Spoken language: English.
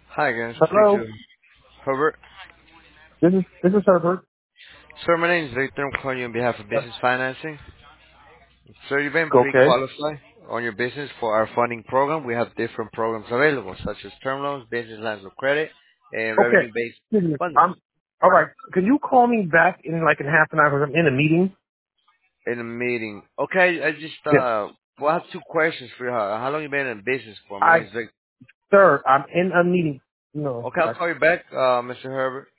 Hi, can I speak Hello, to Herbert? this is Herbert. Sir, my name is Victor. I'm calling you on behalf of business financing. Sir, you've been Okay, pre-qualified on your business for our funding program. We have different programs available, such as term loans, business lines of credit, and okay. revenue-based Excuse me. funding. All right. Can you call me back in like in half an hour? 'Cause I'm in a meeting. In a meeting. Okay, I just, Yes, well, I have two questions for you. How long you been in business for? My name I, is Victor. sir, I'm in a meeting. No, Okay, I'll call you back, Mr. Herbert.